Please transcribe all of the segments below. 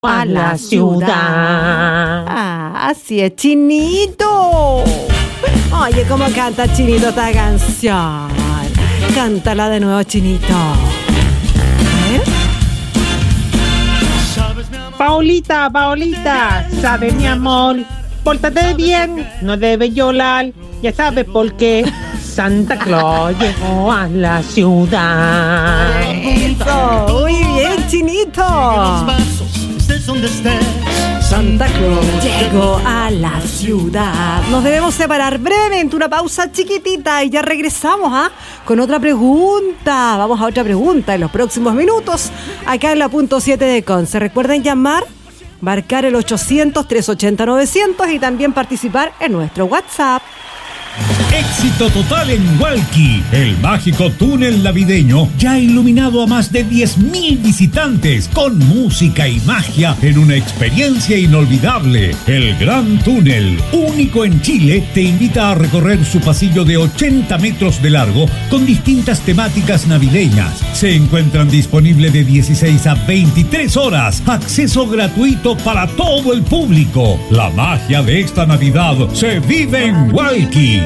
a la ciudad. Ah, así es, Chinito. Oye, ¿cómo canta Chinito esta canción? Cántala de nuevo, Chinito. Paulita, sabe mi amor, pórtate bien, no debes llorar, ya sabes por qué. Santa Claus llegó a la ciudad. Eso, muy bien, Chinito. Santa Claus llegó a la ciudad. Nos debemos separar brevemente, una pausa chiquitita y ya regresamos con otra pregunta. Vamos a otra pregunta en los próximos minutos acá en la punto 7 de Conce. Recuerden llamar, marcar el 800-380-900 y también participar en nuestro WhatsApp. Éxito total en Hualqui, el mágico túnel navideño ya ha iluminado a más de 10.000 visitantes con música y magia en una experiencia inolvidable. El Gran Túnel, único en Chile, te invita a recorrer su pasillo de 80 metros de largo con distintas temáticas navideñas. Se encuentran disponibles de 16 a 23 horas, acceso gratuito para todo el público. La magia de esta Navidad se vive en Hualqui.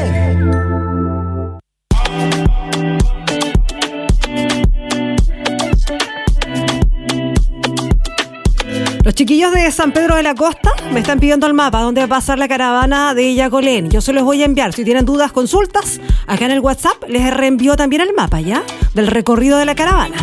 Los chiquillos de San Pedro de la Costa me están pidiendo el mapa donde va a pasar la caravana de Yacolén. Yo se los voy a enviar. Si tienen dudas, consultas, acá en el WhatsApp les reenvío también el mapa, ¿ya? Del recorrido de la caravana.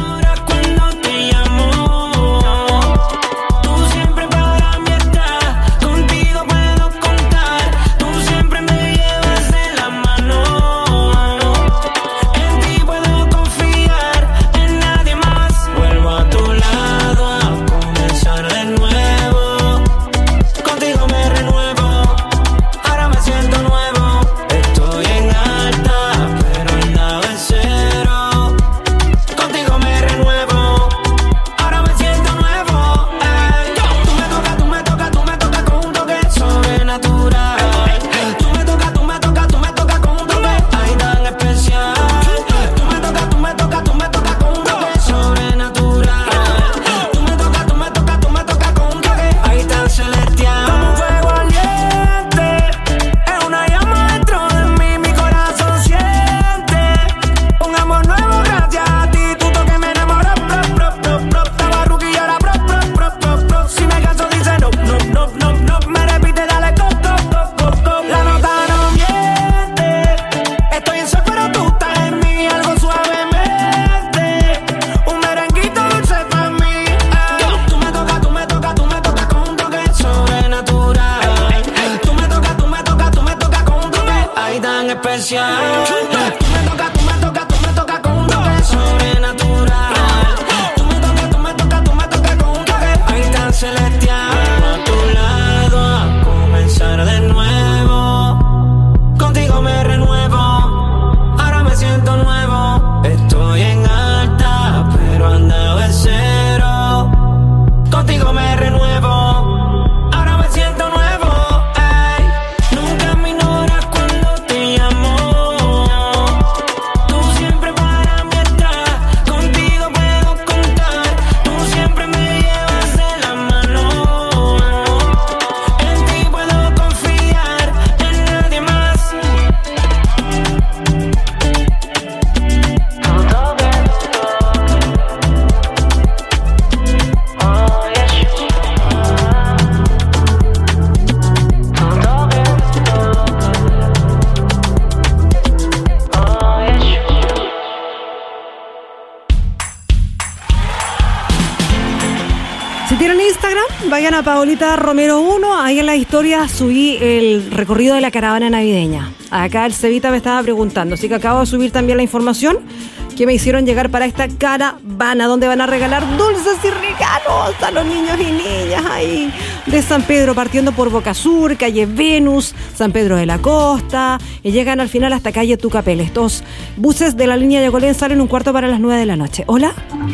Vayan a Paulita Romero 1, ahí en la historia subí el recorrido de la caravana navideña. Acá el Cevita me estaba preguntando, así que acabo de subir también la información que me hicieron llegar para esta caravana, donde van a regalar dulces y regalos a los niños y niñas ahí de San Pedro, partiendo por Boca Sur, calle Venus, San Pedro de la Costa, y llegan al final hasta calle Tucapel. Estos buses de la línea de Yacolén salen 1:15 p.m. de. ¿Hola?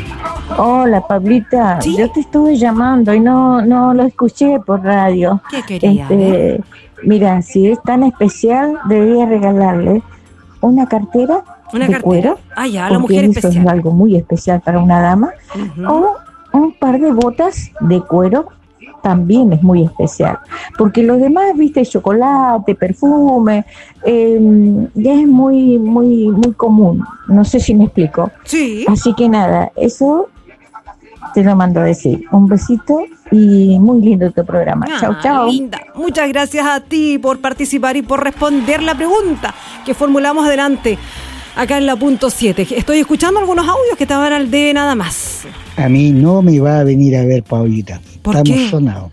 Hola, Pablita. ¿Sí? Yo te estuve llamando y no lo escuché por radio. ¿Qué quería? Mira, si es tan especial, debería regalarle una cartera de cuero. Ah, ya, la mujer especial. Eso es algo muy especial para una dama. Uh-huh. O un par de botas de cuero también es muy especial, porque lo demás, viste, chocolate, perfume, ya es muy, muy, muy común. No sé si me explico. Sí. Así que nada, eso te lo mando a decir. Un besito y muy lindo tu programa. Chau, chau. Linda. Muchas gracias a ti por participar y por responder la pregunta que formulamos adelante acá en la punto 7. Estoy escuchando algunos audios que estaban al debe nada más. A mí no me va a venir a ver, Paulita. ¿Por Estamos qué? sonados.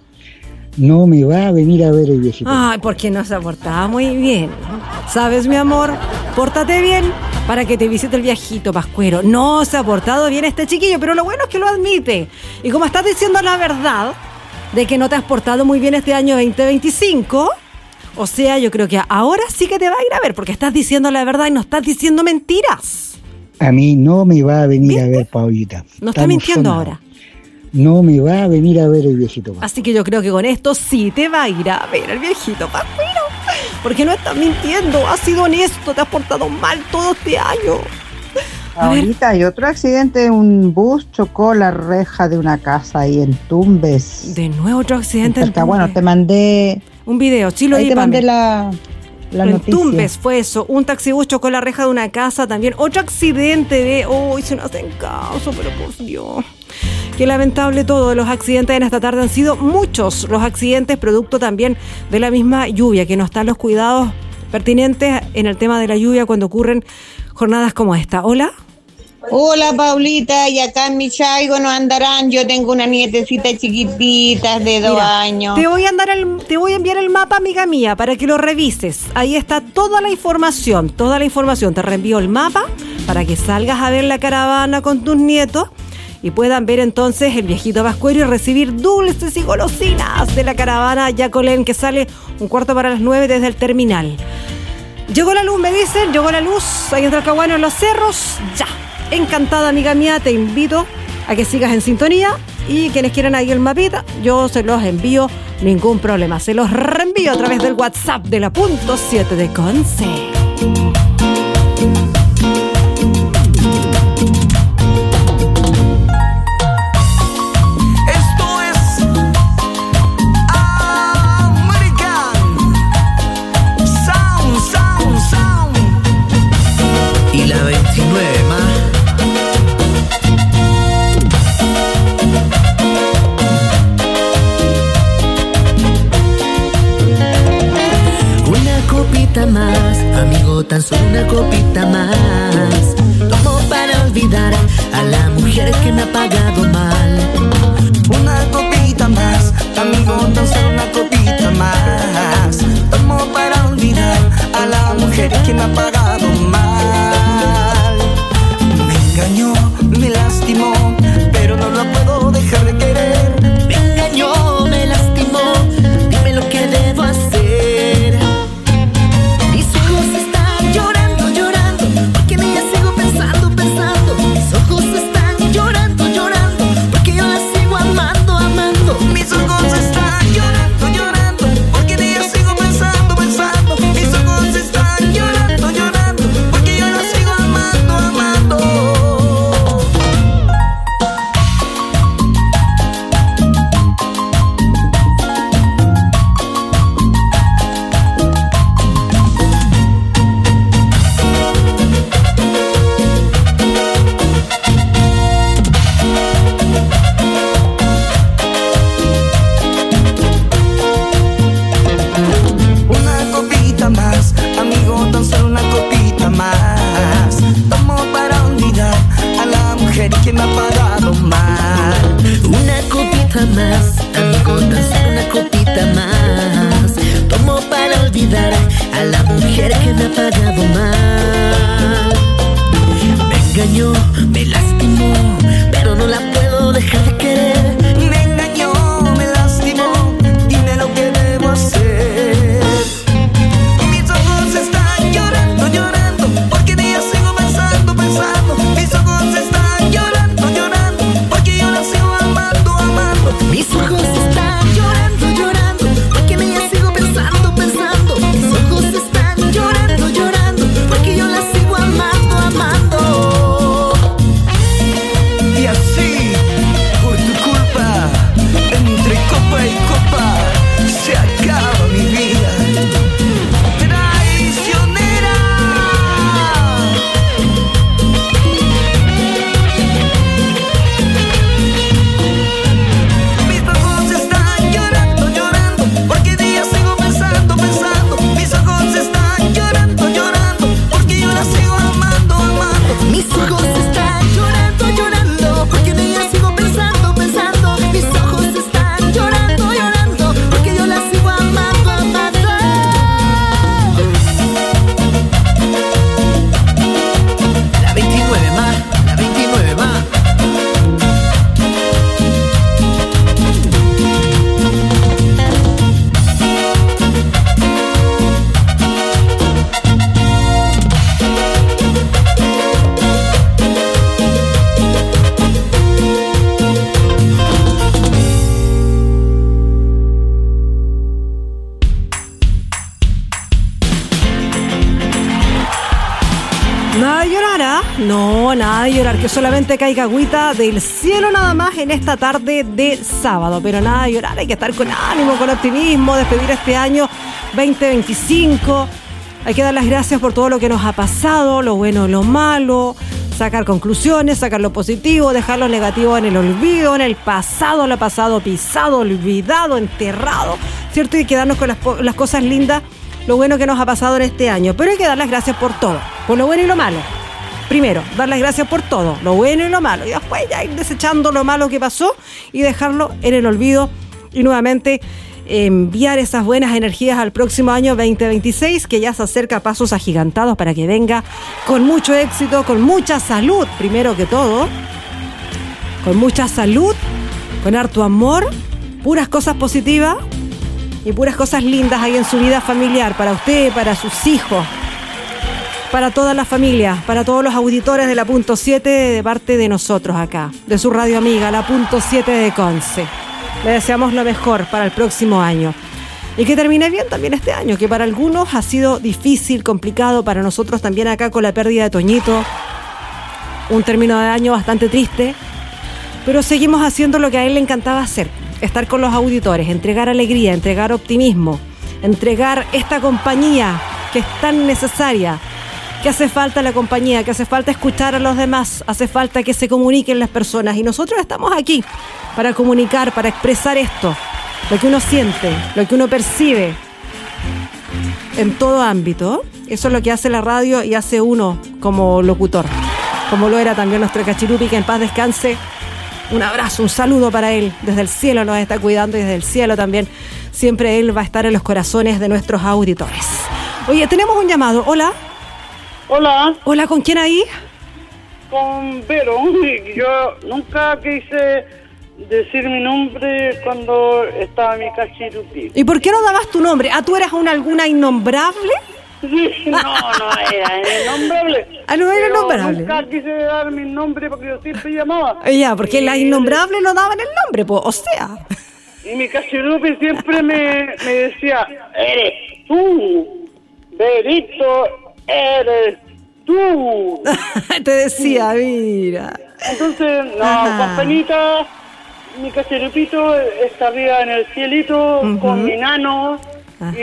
No me va a venir a ver el viejito. Ay, porque no se portaba muy bien. ¿Sabes, mi amor? Pórtate bien para que te visite el viejito Pascuero. No se ha portado bien este chiquillo, pero lo bueno es que lo admite. Y como estás diciendo la verdad de que no te has portado muy bien este año 2025, o sea, yo creo que ahora sí que te va a ir a ver, porque estás diciendo la verdad y no estás diciendo mentiras. A mí no me va a venir a ver, Paulita. No está Estamos mintiendo sonados. ahora. No me va a venir a ver el viejito. Así que yo creo que con esto sí te va a ir a ver el viejito Pascuero. Porque no estás mintiendo, has sido honesto, te has portado mal todo este año. Ahorita hay otro accidente, un bus chocó la reja de una casa ahí en Tumbes. De nuevo otro accidente en Tumbes. Bueno, te mandé un video, sí lo ahí vi, te mandé Pame. la en noticia. Tumbes fue eso, un taxibús chocó la reja de una casa también, otro accidente de, si no hacen caso, pero por Dios, qué lamentable todo, los accidentes en esta tarde han sido muchos, los accidentes producto también de la misma lluvia, que no están los cuidados pertinentes en el tema de la lluvia cuando ocurren jornadas como esta. Hola. Hola Paulita, y acá en mi chaigo no andarán, yo tengo una nietecita chiquitita de 2 años. Te voy a enviar el mapa, amiga mía, para que lo revises. Ahí está toda la información. Te reenvío el mapa para que salgas a ver la caravana con tus nietos y puedan ver entonces el viejito Pascuero y recibir dulces y golosinas de la caravana Yacolén, que sale 9:15 desde el terminal. Llegó la luz, me dicen, llegó la luz, ahí en Talcahuano, en los cerros, ya. Encantada, amiga mía, te invito a que sigas en sintonía y quienes quieran ahí el mapita, yo se los envío, ningún problema, se los reenvío a través del WhatsApp de la punto 7 de Conce. Y la 29 más. Una copita más, amigo, tan solo una copita más. Tomo para olvidar a la mujer que me ha pagado mal. Una copita más, amigo, tan solo una copita más. Tomo para olvidar a la mujer que me ha pagado mal. Me engañó, me lastimó, pero no la puedo dejar de querer. Me engañó, me lastimó, dime lo que debo hacer. Mis ojos están llorando, llorando, porque en ella sigo pensando, pensando. Mis ojos están llorando, llorando, porque yo la sigo amando, amando. Mis ojos están llorando, llorando, porque en ella sigo pensando, pensando. Mis ojos están llorando, llorando, porque yo la sigo amando, amando. Una copita más, amigo, tan solo una copita más. Tomo para olvidar a la mujer que me ha pagado mal. Una copita más, amigo, tan solo una copita más. Tomo para olvidar a la mujer que me ha pagado mal. Me engañó, me lastimó, pero no la puedo dejar de querer. Me engañó, me lastimó, dime lo que debo hacer. Mis ojos están llorando, llorando, porque en ella sigo pensando, pensando. Mis ojos están llorando, llorando, porque yo la sigo amando, amando. Mis ojos No, nada de llorar, que solamente caiga agüita del cielo nada más en esta tarde de sábado, pero nada de llorar, hay que estar con ánimo, con optimismo, despedir este año 2025, hay que dar las gracias por todo lo que nos ha pasado, lo bueno y lo malo, sacar conclusiones, sacar lo positivo, dejar lo negativo en el olvido, en el pasado, lo pasado pisado, olvidado, enterrado, ¿cierto? Y quedarnos con las cosas lindas, lo bueno que nos ha pasado en este año, pero hay que dar las gracias por todo, por lo bueno y lo malo. Primero, dar las gracias por todo, lo bueno y lo malo, y después ya ir desechando lo malo que pasó y dejarlo en el olvido y nuevamente enviar esas buenas energías al próximo año 2026, que ya se acerca a pasos agigantados para que venga con mucho éxito, con mucha salud, primero que todo, con mucha salud, con harto amor, puras cosas positivas y puras cosas lindas ahí en su vida familiar, para usted, para sus hijos, para toda la familia, para todos los auditores de la Punto 7 de parte de nosotros acá, de su radio amiga, la Punto 7 de Conce. Le deseamos lo mejor para el próximo año. Y que termine bien también este año, que para algunos ha sido difícil, complicado, para nosotros también acá con la pérdida de Toñito. Un término de año bastante triste, pero seguimos haciendo lo que a él le encantaba hacer, estar con los auditores, entregar alegría, entregar optimismo, entregar esta compañía que es tan necesaria, que hace falta la compañía, que hace falta escuchar a los demás, hace falta que se comuniquen las personas y nosotros estamos aquí para comunicar, para expresar esto, lo que uno siente, lo que uno percibe en todo ámbito. Eso es lo que hace la radio y hace uno como locutor, como lo era también nuestro Cachirupi, que en paz descanse. Un abrazo, un saludo para él, desde el cielo nos está cuidando y desde el cielo también siempre él va a estar en los corazones de nuestros auditores. Oye, tenemos un llamado, hola. Hola. Hola, ¿con quién ahí? Con Vero. Yo nunca quise decir mi nombre cuando estaba mi Cachirupi. ¿Y por qué no dabas tu nombre? Ah, ¿tú eras alguna innombrable? No era innombrable. Ah, no era innombrable. Nunca quise dar mi nombre porque yo siempre llamaba. Ya, porque las innombrables no daban el nombre, pues, o sea. Y mi Cachirupi siempre me decía, eres tú, Verito, eres tú. Te decía, mira. Entonces, no, con penita, mi Cachirupito está arriba en el cielito, con mi nano. Ajá.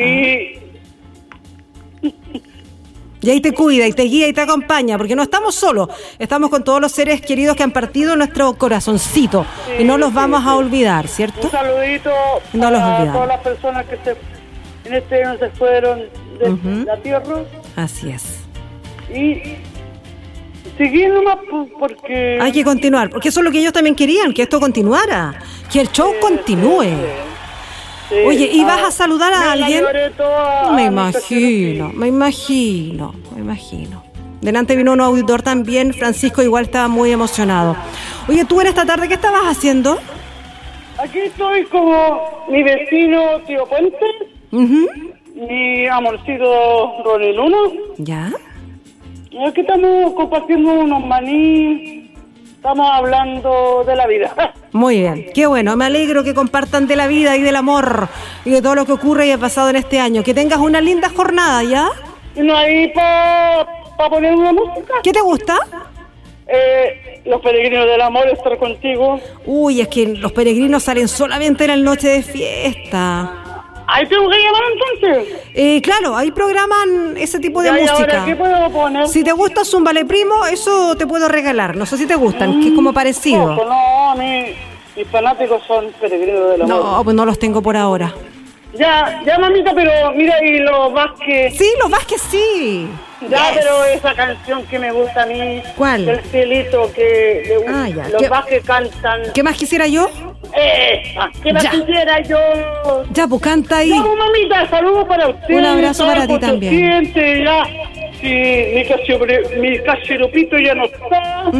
Y ahí te cuida, y te guía, y te acompaña, porque no estamos solos, estamos con todos los seres queridos que han partido en nuestro corazoncito, y no los vamos a olvidar, ¿cierto? Un saludito para todas las personas que en este año se fueron de la tierra. Así es. Y seguir nomás porque... Hay que continuar, porque eso es lo que ellos también querían, que esto continuara, que el show continúe. Sí. Oye, ¿y vas a saludar a alguien? Me imagino. Delante vino un auditor también, Francisco igual estaba muy emocionado. Oye, ¿tú en esta tarde qué estabas haciendo? Aquí estoy como mi vecino Tío Puente, mi amorcito Ronnie Luna. ¿Ya? Aquí estamos compartiendo unos maní, estamos hablando de la vida. Muy bien, qué bueno, me alegro que compartan de la vida y del amor y de todo lo que ocurre y ha pasado en este año. Que tengas una linda jornada, ¿ya? ¿No hay para poner una música? ¿Qué te gusta? Los Peregrinos del Amor, estar contigo. Uy, es que los peregrinos salen solamente en la noche de fiesta. ¿Ahí tengo que llamar entonces? Claro, ahí programan ese tipo de música. Ahora, ¿qué puedo poner? Si te gusta Zúmbale Primo, eso te puedo regalar. No sé si te gustan, que es como parecido. No, mis fanáticos son Peregrinos del Amor. No, pues no los tengo por ahora. Ya, mamita, pero mira, y los Vázquez. Sí, los Vázquez sí. Ya, yes. Pero esa canción que me gusta a mí. ¿Cuál? El cielito que ya. Los Vázquez cantan. ¿Qué más quisiera yo? ¿Qué más quisiera yo? Ya, pues canta ahí. Ya, pues, mamita, saludos para usted. Un abrazo para ti también. Ya, si mi Cachirupito ya no está.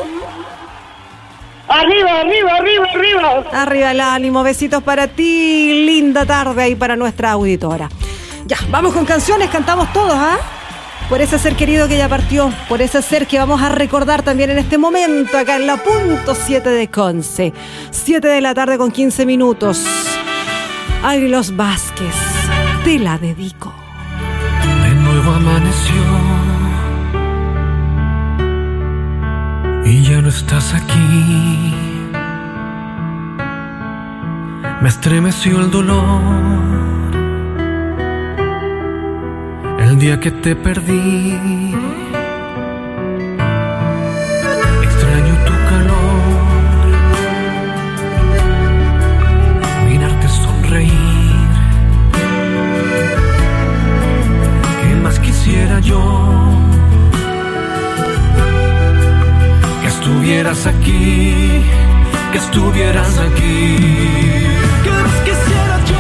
Arriba. Arriba el ánimo, besitos para ti, linda tarde ahí para nuestra auditora. Ya, vamos con canciones, cantamos todos, ¿ah? Por ese ser querido que ya partió, por ese ser que vamos a recordar también en este momento acá en la Punto 7 de Conce. 7 de la tarde con 15 minutos. Ay, los Vázquez, te la dedico. De nuevo amaneció y ya no estás aquí. Me estremeció el dolor el día que te perdí. Extraño tu calor, mirarte sonreír. ¿Qué más quisiera yo? Que estuvieras aquí, que estuvieras aquí. ¿Qué más quisiera yo?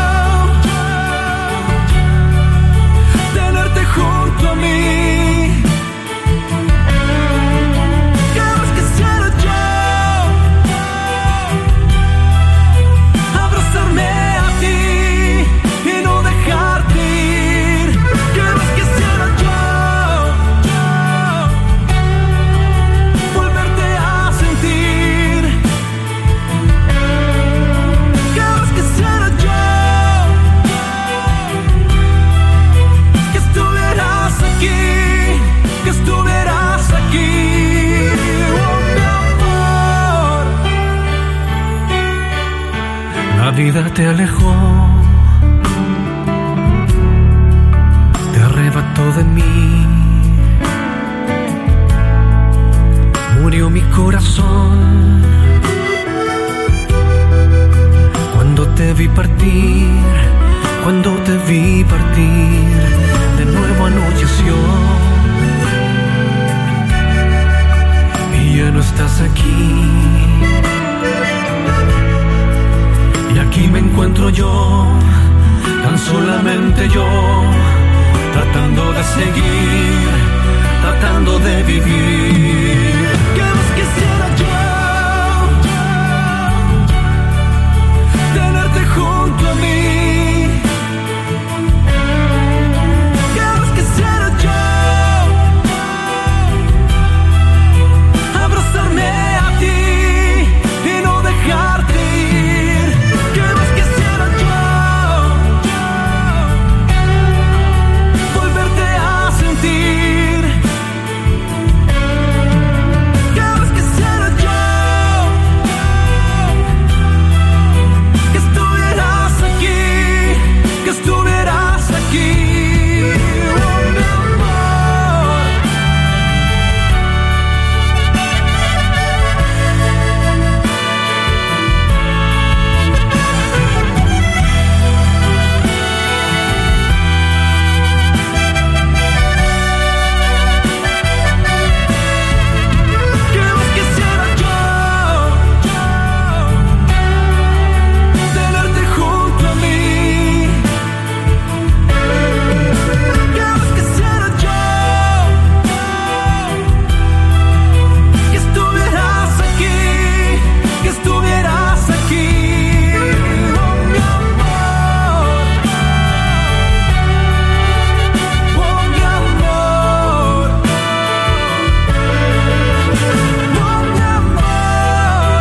Tenerte junto a mí. ¿Qué más quisiera yo? Abrazarme a ti y no dejarte ir. ¿Qué más quisiera yo? Volverte a sentir. ¿Qué más quisiera yo? Que estuvieras aquí, que estuvieras aquí. Oh, mi amor. La vida te alejó, te arrebató de mí. Murió mi corazón cuando te vi partir, cuando te vi partir. De nuevo anocheció y ya no estás aquí. Y aquí me encuentro yo, tan solamente yo, tratando de seguir, tratando de vivir. ¿Qué más quisiera yo? Tenerte junto a mí. ¿Qué más quisiera yo? Abrazarme a ti y no dejarte ir. ¿Qué más quisiera yo? Volverte a sentir. ¿Qué más quisiera yo? Que estuvieras aquí, que estuvieras aquí. Oh, mi amor. ¿Qué más quisiera yo? Tenerte junto a mí. ¿Qué más quisiera yo? Que estuvieras aquí, que estuvieras aquí. Oh, mi amor. Oh, mi amor. Oh, mi amor.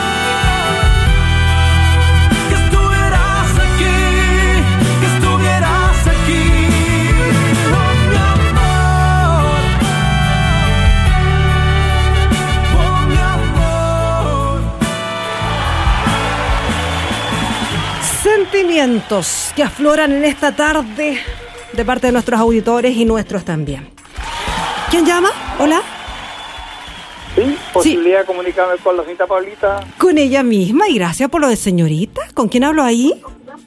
Que estuvieras aquí, que estuvieras aquí. Oh, mi amor. Oh, mi amor. Sentimientos que afloran en esta tarde de parte de nuestros auditores y nuestros también. ¿Quién llama? Hola. Sí, posibilidad de comunicarme con la señorita Paulita. Con ella misma, y gracias por lo de señorita. ¿Con quién hablo ahí?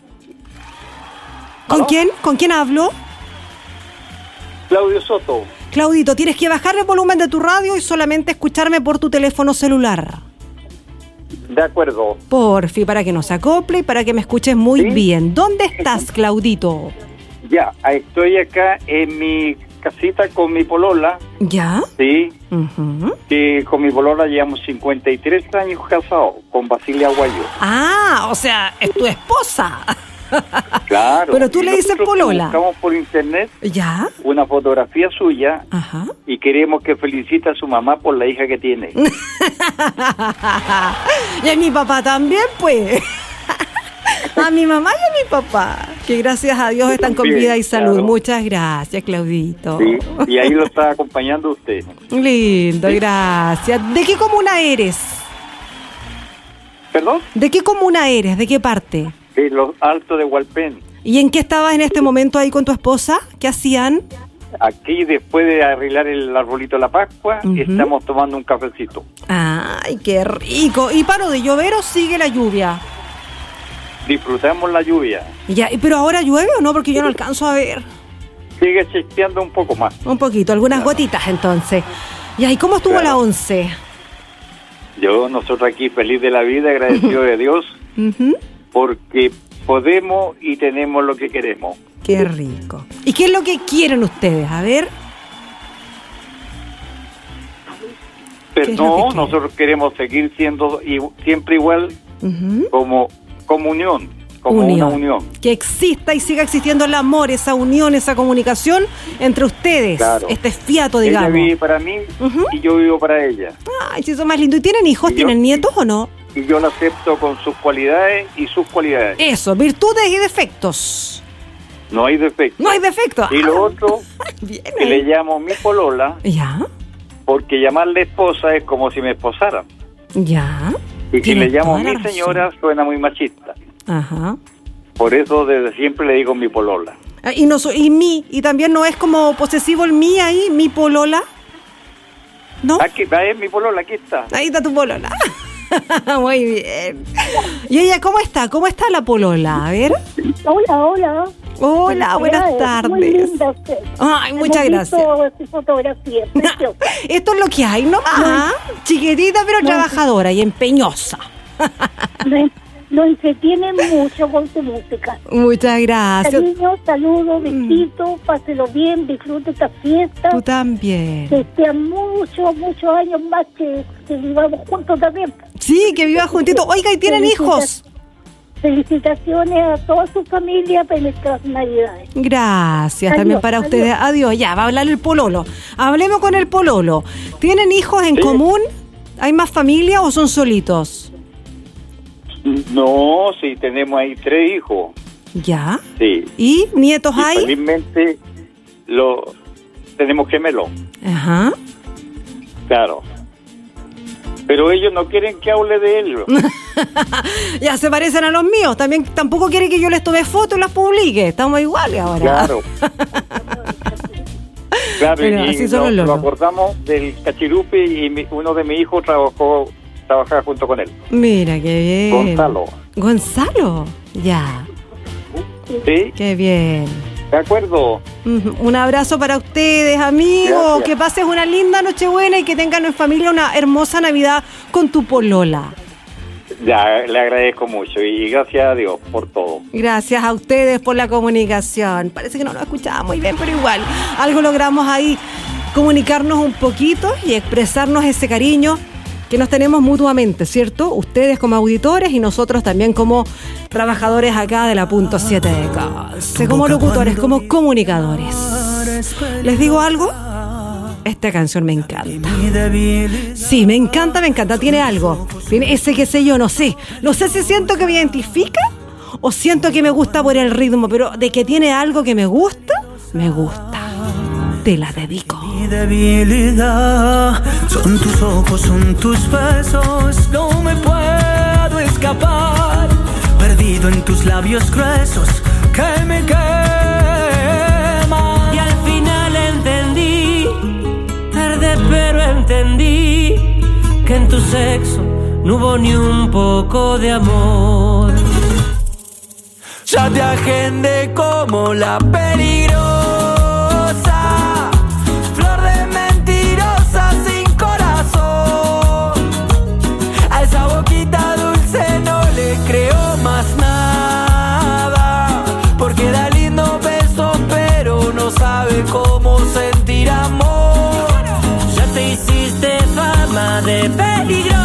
¿Con quién? ¿Con quién hablo? Claudio Soto. Claudito, tienes que bajar el volumen de tu radio y solamente escucharme por tu teléfono celular. De acuerdo. Porfi, para que no se acople y para que me escuches muy bien. ¿Dónde estás, Claudito? Ya, estoy acá en mi casita con mi polola. ¿Ya? Sí. Que con mi polola llevamos 53 años casados, con Basilia Aguayo. Ah, o sea, es tu esposa. Claro. Pero tú le dices polola. Buscamos por internet ¿Ya? una fotografía suya. Ajá. Y queremos que felicite a su mamá por la hija que tiene. Y a mi papá también, pues. A mi mamá y a mi papá, que gracias a Dios están con vida y salud. Claro. Muchas gracias, Claudito. Sí, y ahí lo está acompañando usted. Lindo, sí. Gracias. ¿De qué comuna eres? ¿Perdón? ¿De qué comuna eres? ¿De qué parte? De los Altos de Hualpén. ¿Y en qué estabas en este momento ahí con tu esposa? ¿Qué hacían? Aquí, después de arreglar el arbolito de la Pascua, estamos tomando un cafecito. ¡Ay, qué rico! ¿Y paró de llover o sigue la lluvia? Disfrutamos la lluvia. Ya, ¿pero ahora llueve o no? Porque yo no alcanzo a ver. Sigue chisteando un poco más. Un poquito, algunas gotitas entonces. Ya, ¿y cómo estuvo la 11? Nosotros aquí feliz de la vida, agradecido de Dios, porque podemos y tenemos lo que queremos. Qué rico. ¿Y qué es lo que quieren ustedes? A ver. Pero no, nosotros queremos seguir siendo siempre igual como unión, como una unión. Que exista y siga existiendo el amor, esa unión, esa comunicación entre ustedes. Claro. Este fiato, digamos. Ella vive para mí y yo vivo para ella. Ay, sí, eso es más lindo. ¿Y tienen hijos? ¿Tienen nietos o no? Y yo la acepto con sus cualidades y sus cualidades. Eso, virtudes y defectos. No hay defecto. No hay defecto. Y lo otro, que le llamo mi polola. Ya. Porque llamarle esposa es como si me esposara. Ya. Y si le llamo mi señora, suena muy machista. Ajá. Por eso desde siempre le digo mi polola. Y también no es como posesivo el mi ahí, mi polola. ¿No? Aquí es mi polola, aquí está. Ahí está tu polola. Muy bien. ¿Y ella cómo está? ¿Cómo está la polola? A ver. Hola. Hola, buenas tardes. Muy linda usted. Ay, muchas gracias. Su fotografía, Esto es lo que hay, ¿no? Chiquitita pero trabajadora y empeñosa. Lo entretiene mucho con su música. Muchas gracias. Cariño, saludos, besitos, páselo bien, disfrute esta fiesta. Tú también. Que sean muchos años más que vivamos juntos también. Sí, que vivan juntitos. Oiga, ¿y tienen hijos? Felicitaciones a toda su familia para estas Navidades. Gracias, también para ustedes. Adiós, ya, va a hablar el pololo. Hablemos con el pololo. ¿Tienen hijos en común? ¿Hay más familia o son solitos? No, sí, tenemos ahí 3 hijos. ¿Ya? Sí. ¿Y nietos hay? Felizmente tenemos gemelos. Ajá. Claro. Pero ellos no quieren que hable de él. Ya se parecen a los míos. Tampoco quieren que yo les tome fotos y las publique. Estamos iguales ahora. Claro. Claro, pero y así son lo acordamos del cachirupe y uno de mis hijos trabajaba junto con él. Mira, qué bien. Gonzalo, ya. Sí. Qué bien. De acuerdo. Un abrazo para ustedes, amigos. Gracias. Que pases una linda Nochebuena y que tengan en familia una hermosa Navidad con tu polola. Ya, le agradezco mucho y gracias a Dios por todo. Gracias a ustedes por la comunicación. Parece que no lo escuchaba muy bien, pero igual algo logramos ahí, comunicarnos un poquito y expresarnos ese cariño que nos tenemos mutuamente, ¿cierto? Ustedes como auditores y nosotros también como trabajadores acá de la Punto 7 de Conce, como locutores, como comunicadores. ¿Les digo algo? Esta canción me encanta. Sí, me encanta, tiene algo. Tiene ese qué sé yo, no sé si siento que me identifica o siento que me gusta por el ritmo, pero de que tiene algo que me gusta. Te la dedico. Mi debilidad son tus ojos, son tus besos, no me puedo escapar, perdido en tus labios gruesos que me queman. Y al final entendí, tarde pero entendí, que en tu sexo no hubo ni un poco de amor. Ya te agendé como la peligrosa, flor de mentirosa sin corazón. A esa boquita dulce no le creo más nada, porque da lindo beso pero no sabe cómo sentir amor. Ya te hiciste fama de peligrosa,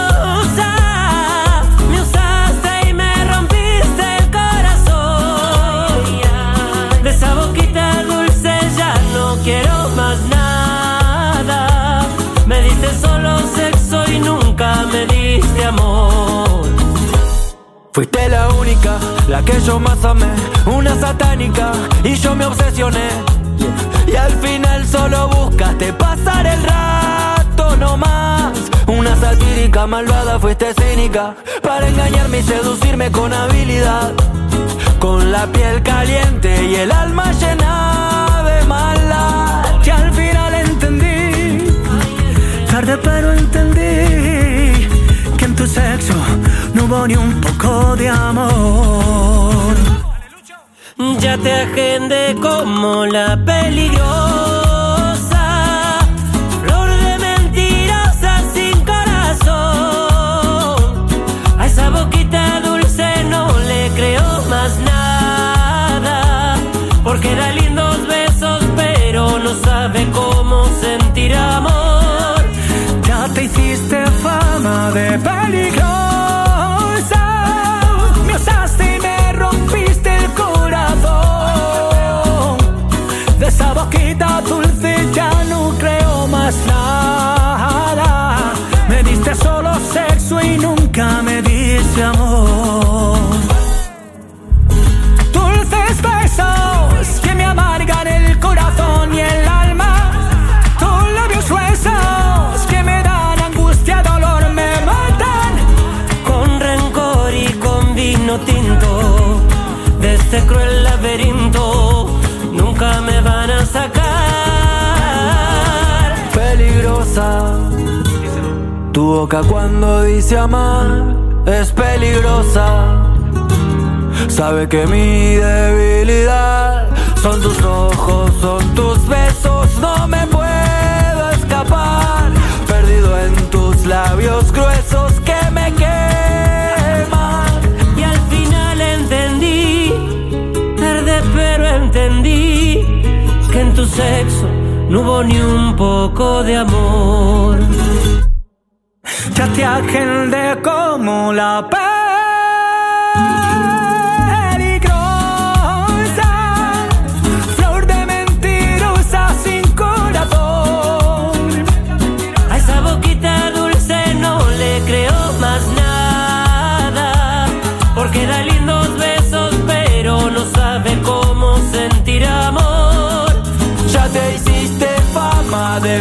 me usaste y me rompiste el corazón. De esa boquita dulce ya no quiero más nada, me diste solo sexo y nunca me diste amor. Fuiste la única, la yo más amé, una satánica, y yo me obsesioné. Y al final solo buscaste pasar el rato nomás. Una satírica malvada, fuiste cínica para engañarme y seducirme con habilidad. Con la piel caliente y el alma llena de maldad. Y al final entendí, tarde pero entendí, que en tu sexo no hubo ni un poco de amor. Ya te agendé como la peligrosa, flor de mentirosa sin corazón. A esa boquita dulce no le creo más nada, porque da lindos besos pero no sabe cómo sentir amor. Ya te hiciste fama de peligrosa, me usaste y me rompiste el corazón. De esa boquita dulce ya no creo más nada. Me diste solo sexo y nunca me diste amor. Dulces besos que me amargan el corazón y el alma. Tus labios gruesos que me dan angustia, dolor, me matan. Con rencor y con vino tinto de este cruel laberinto nunca me van a sacar. Peligrosa, tu boca cuando dice amar es peligrosa. Sabe que mi debilidad son tus ojos, son tus besos. No me puedo escapar, perdido en tus labios gruesos que me queman. Y al final entendí, tarde pero entendí, que en tu sexo no hubo ni un poco de amor. Ya te agendé como la peligrosa, flor de mentirosa sin corazón. A esa boquita dulce no le creo más nada, porque da lindos besos pero no sabe cómo sentir amor. Ya te hiciste fama de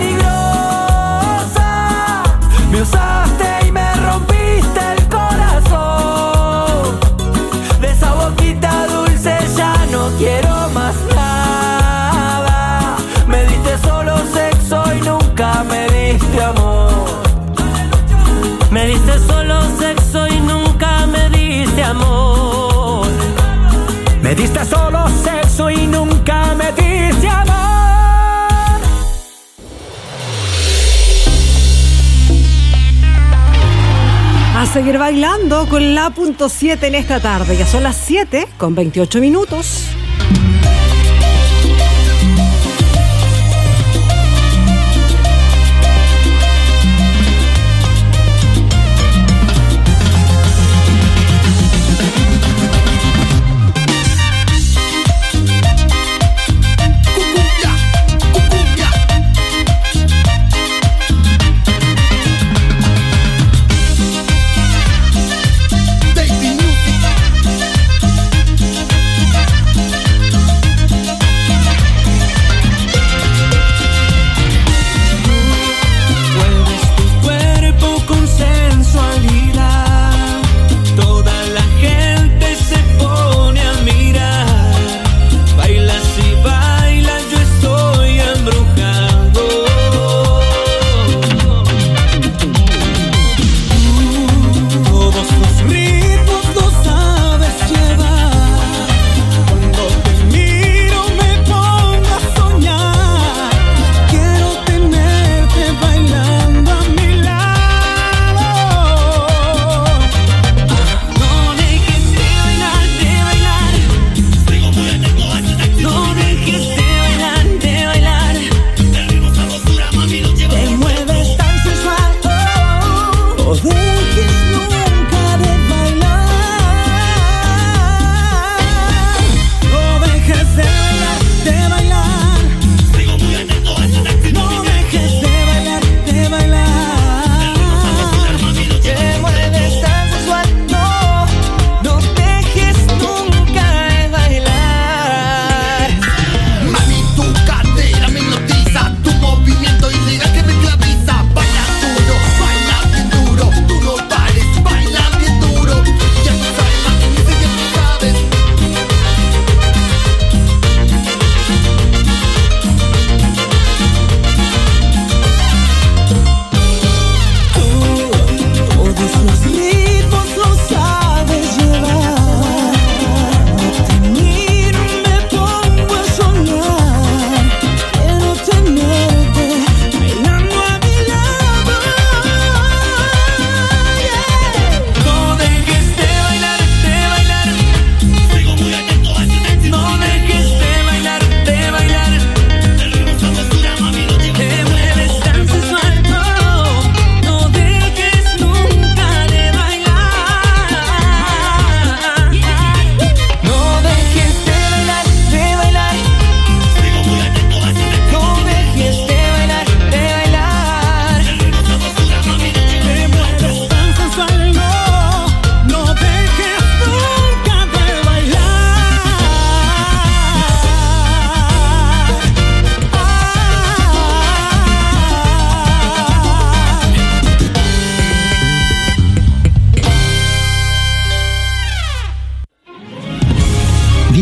peligrosa, me usaste y me rompiste el corazón. De esa boquita dulce ya no quiero más nada. Me diste solo sexo y nunca me diste amor. Me diste solo sexo y nunca me diste amor. Me diste solo sexo y nunca me diste amor. A seguir bailando con la .7 en esta tarde. Ya son las 7:28.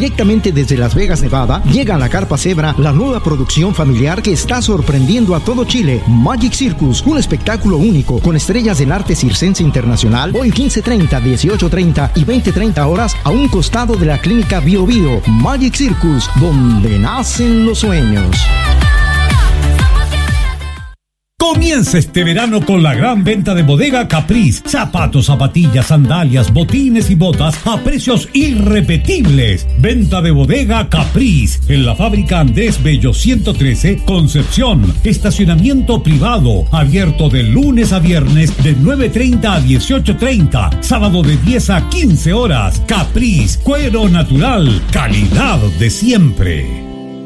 Directamente desde Las Vegas, Nevada, llega a la Carpa Zebra la nueva producción familiar que está sorprendiendo a todo Chile. Magic Circus, un espectáculo único con estrellas del arte circense internacional, hoy 15:30, 18:30 y 20:30 horas a un costado de la clínica Bio Bio. Magic Circus, donde nacen los sueños. Comienza este verano con la gran venta de Bodega Capriz. Zapatos, zapatillas, sandalias, botines y botas a precios irrepetibles. Venta de Bodega Capriz en la fábrica Andrés Bello 113, Concepción. Estacionamiento privado, abierto de lunes a viernes de 9:30 a 18:30. Sábado de 10 a 15 horas. Capriz, cuero natural, calidad de siempre.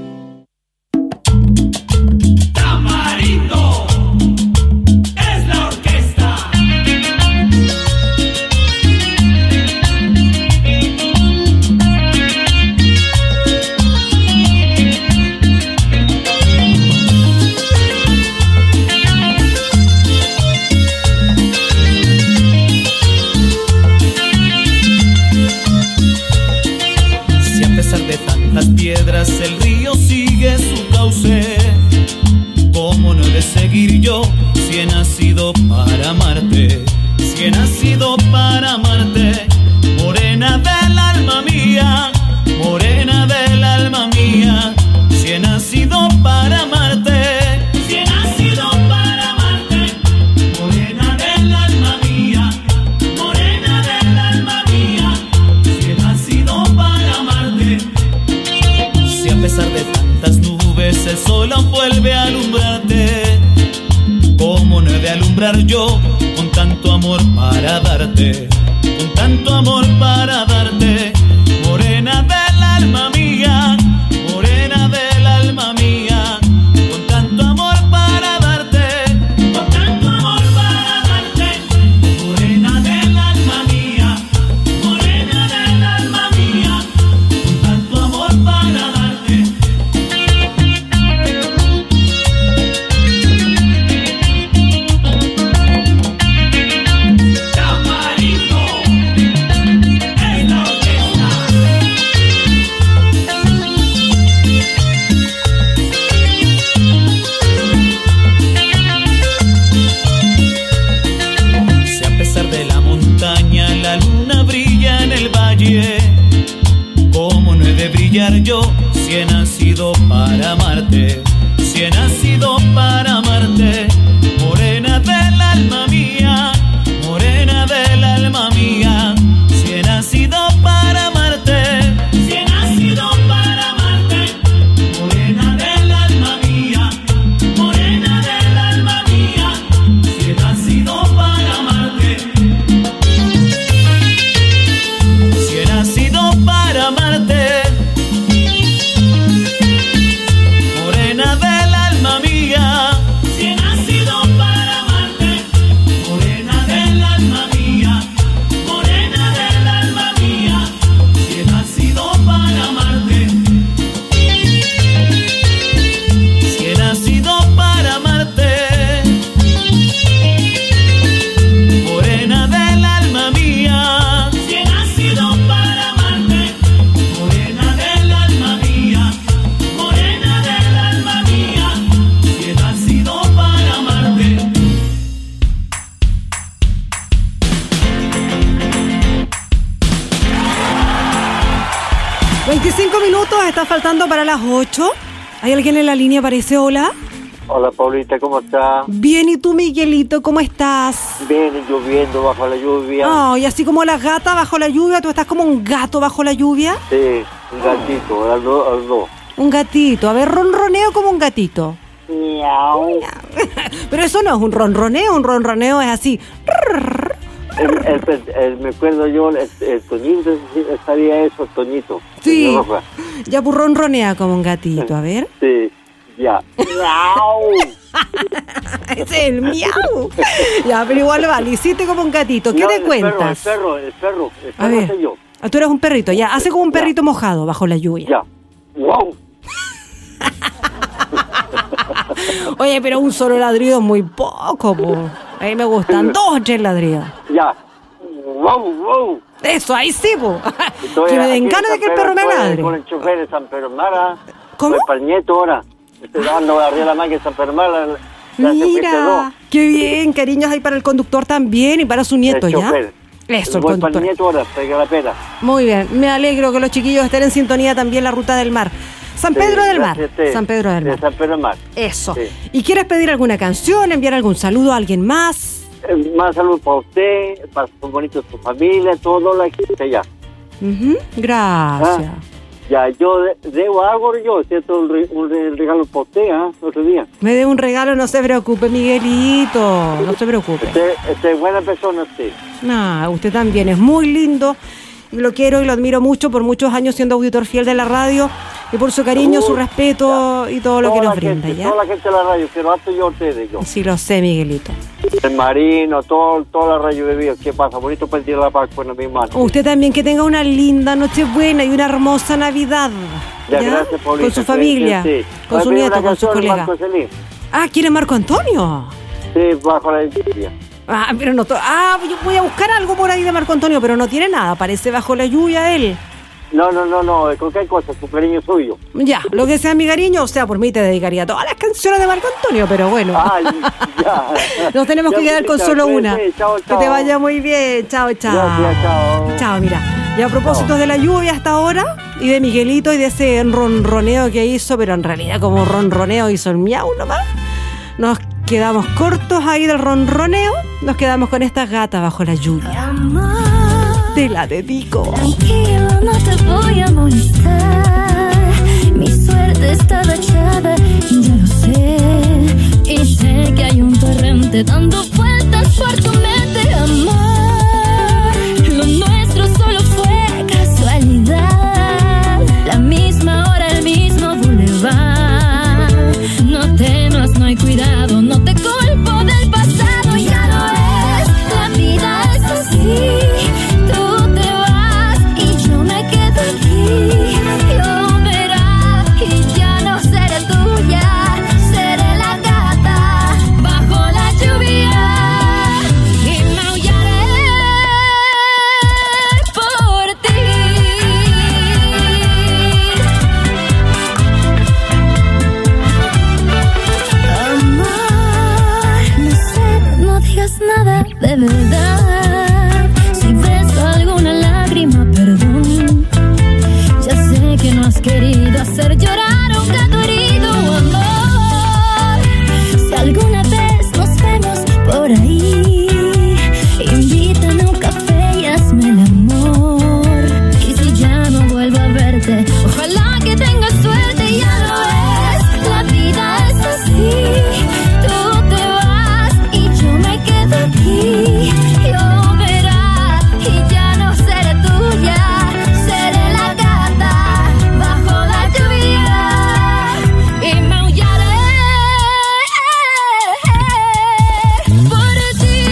El río sigue su cauce. ¿Cómo no he de seguir yo si he nacido para amarte? Si he nacido para amarte, morena del alma mía, morena del alma mía. Si he nacido para amarte, si he nacido para amarte, morena del alma mía, morena del alma mía. Si he nacido para amarte. A pesar de tantas nubes, el sol aún vuelve a alumbrarte. ¿Cómo no he de alumbrar yo con tanto amor para darte? Con tanto amor para darte, morena del alma mía, morena del alma mía. Con tanto amor para darte, con tanto amor para darte, morena del alma mía, morena del alma mía. Con tanto amor para darte. ¿Cómo no he de brillar yo si he nacido para amarte? Si he nacido para amarte, morena del alma mía, morena del alma mía. Si he nacido para amarte, si he nacido para amarte, morena del alma mía, morena del alma mía. Si he nacido para amarte. Si he nacido para amarte, morena del alma mía. Si he nacido para amarte, morena del alma mía, morena del alma mía. Si he nacido para amarte. Si he nacido para amarte, morena del alma mía. Si he nacido para amarte, morena del alma mía, morena del alma mía. Si he nacido para amarte. 25 minutos, está faltando para las 8. ¿Hay alguien en la línea? Parece, hola. Hola, Paulita, ¿cómo estás? Bien, ¿y tú, Miguelito, cómo estás? Bien, lloviendo bajo la lluvia. Oh, y así como las gatas bajo la lluvia, ¿tú estás como un gato bajo la lluvia? Sí, un gatito, Aldo. Un gatito, a ver, ronroneo como un gatito. Miau. Pero eso no es un ronroneo es así. Me acuerdo yo, el Toñito, sabía eso, Toñito. Sí, ya pues ronronea como un gatito, a ver. Sí, ya. ¡Miau! Es el miau. Ya, pero igual vale, hiciste como un gatito. ¿Qué te cuentas? El perro a ver, soy yo. Tú eres un perrito, ya, hace como un perrito mojado bajo la lluvia. Ya. ¡Wow! Oye, pero un solo ladrido es muy poco, po. A mí me gustan 2 o 3 ladridos. Ya. ¡Wow, wow! Eso, ahí sí, po. Que me den ganas de que el perro me ladre. Con el chofer de San Pedro Mara. ¿Cómo? Para el nieto ahora. Estoy dando arriba de la máquina de San Pedro Mara. Mira, qué bien, cariños ahí para el conductor también y para su nieto, el ¿ya? Chofer. Eso, el voy conductor. Para el nieto ahora, pega la pera. Muy bien, me alegro que los chiquillos estén en sintonía también la ruta del mar. San Pedro del Mar. San Pedro del Mar. Eso. Sí. ¿Y quieres pedir alguna canción, enviar algún saludo a alguien más? Más saludos para usted, para su bonito, su familia, todo la gente allá. Gracias. Ya, yo debo algo, ¿cierto? Un regalo para usted, otro día. Me dé un regalo, no se preocupe, Miguelito, no se preocupe. Usted es buena persona, usted. Usted también es muy lindo, y lo quiero y lo admiro mucho por muchos años siendo auditor fiel de la radio, y por su cariño, su respeto y todo lo que nos brinda, ¿ya? Toda la gente de la radio, pero hasta yo a ustedes, Sí, lo sé, Miguelito. El Marino, toda la radio de vida. ¿Qué pasa? Bonito para el día de la paz, bueno, mi hermano. Usted también, que tenga una linda Nochebuena y una hermosa Navidad. Ya, gracias, Paulita. Con su familia, con su nieto, con sus colegas. ¿Quiere Marco Antonio? Sí, bajo la lluvia. Pero no. Yo voy a buscar algo por ahí de Marco Antonio, pero no tiene nada. Parece Bajo la Lluvia él. No, con qué cosa, su cariño suyo. Ya, lo que sea mi cariño, o sea, por mí te dedicaría todas las canciones de Marco Antonio, pero bueno. Ya. Nos tenemos que quedar con solo una. Chao. Que te vaya muy bien, chao. Gracias, chao. Chao, mira. Y a propósito de la lluvia hasta ahora, y de Miguelito y de ese ronroneo que hizo, pero en realidad como ronroneo hizo el miau nomás, nos quedamos cortos ahí del ronroneo, nos quedamos con esta Gata Bajo la Lluvia. Te la dedico. Tranquilo, no te voy a molestar. Mi suerte estaba echada, ya lo sé. Y sé que hay un torrente dando vueltas por tu mente, amor. Lo nuestro solo fue casualidad. La misma hora, el mismo bulevar. No temas, no hay cuidado, no te culpo del pasado, ya lo es. La vida es así. De verdad, si ves alguna lágrima, perdón. Ya sé que no has querido hacer llorar a un gato herido, amor. Si alguna vez nos vemos por ahí, invítame a un café y hazme el amor. Y si ya no vuelvo a verte, ojalá que tengas suerte, ya lo es. La vida es así. Yo verás y ya no seré tuya, seré la gata bajo la lluvia y maullaré por ti.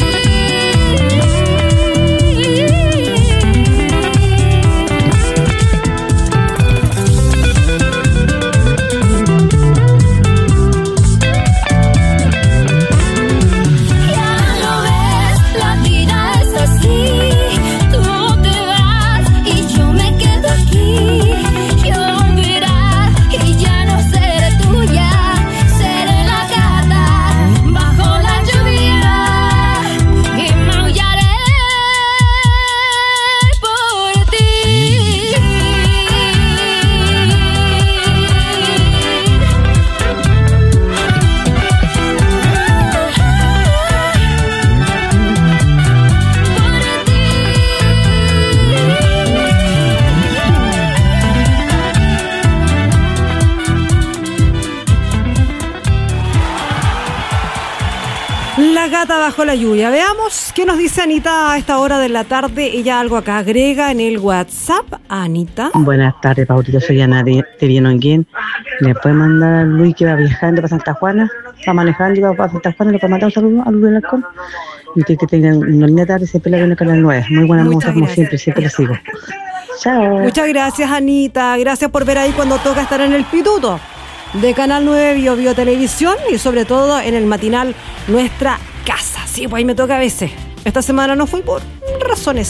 La Gata Bajo la Lluvia. Veamos qué nos dice Anita a esta hora de la tarde. Ella algo acá agrega en el WhatsApp. Anita. Buenas tardes, Paulito. Soy Ana de Vienonguén. ¿Le puede mandar a Luis que va viajando para Santa Juana? Va manejando y va para Santa Juana. ¿Le puede mandar un saludo a Luis del Alcón? Y que tengan una linda tarde. Siempre la ven en Canal 9. Muy buena música, como siempre le sigo. Chao. Muchas gracias, Anita. Gracias por ver ahí cuando toca estar en el pituto de Canal 9 Bio Televisión y sobre todo en el matinal Nuestra Casa. Sí, pues ahí me toca a veces. Esta semana no fui por razones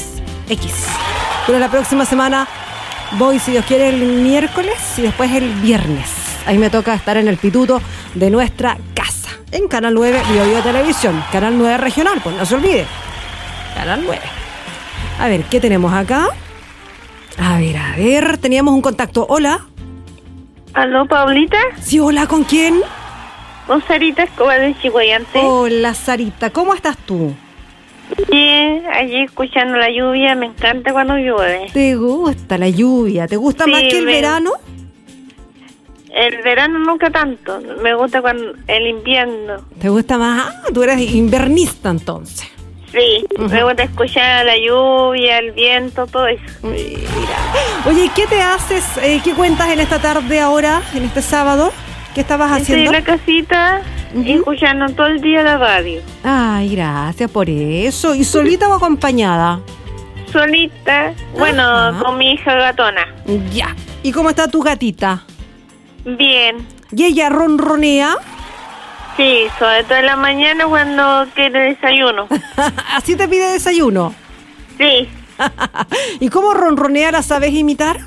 X. Pero la próxima semana voy, si Dios quiere, el miércoles y después el viernes. Ahí me toca estar en el pituto de nuestra casa, en Canal 9 Bio Televisión, Canal 9 Regional, pues no se olvide. Canal 9. A ver, ¿qué tenemos acá? A ver, teníamos un contacto. Hola. ¿Aló, Paulita? Sí, hola, ¿con quién? Con Sarita Escobar de Chihuayante. Hola, Sarita, ¿cómo estás tú? Bien, allí escuchando la lluvia, me encanta cuando llueve. ¿Te gusta la lluvia? ¿Te gusta más que el verano? El verano nunca tanto, me gusta cuando el invierno. ¿Te gusta más? Ah, tú eres invernista entonces. Sí, me gusta escuchar la lluvia, el viento, todo eso. Mira. Oye, ¿qué te haces? ¿Qué cuentas en esta tarde ahora, en este sábado? ¿Qué estabas haciendo? Estoy en la casita escuchando todo el día la radio. Ay, gracias por eso. ¿Y solita o acompañada? Solita, bueno, con mi hija gatona. Ya. ¿Y cómo está tu gatita? Bien. ¿Y ella ronronea? Sí, sobre todo en la mañana cuando quiere desayuno. ¿Así te pide desayuno? Sí. ¿Y cómo ronronea la sabes imitar?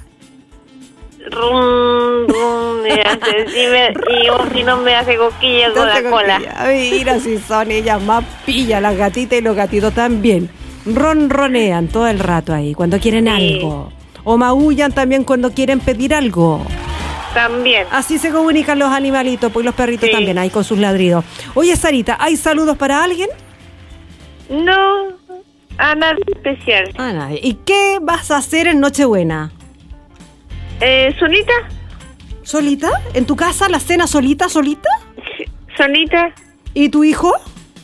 Rum, rum, me hace, y si no me hace coquilla con la cola. Mira, si son ellas más pillas, las gatitas y los gatitos también. Ronronean todo el rato ahí, cuando quieren algo. O maullan también cuando quieren pedir algo. También. Así se comunican los animalitos, pues los perritos también, ahí con sus ladridos. Oye, Sarita, ¿hay saludos para alguien? No, a nada especial. A nadie. ¿Y qué vas a hacer en Nochebuena? ¿Solita? ¿Solita? ¿En tu casa la cena solita? Sí, solita. ¿Y tu hijo?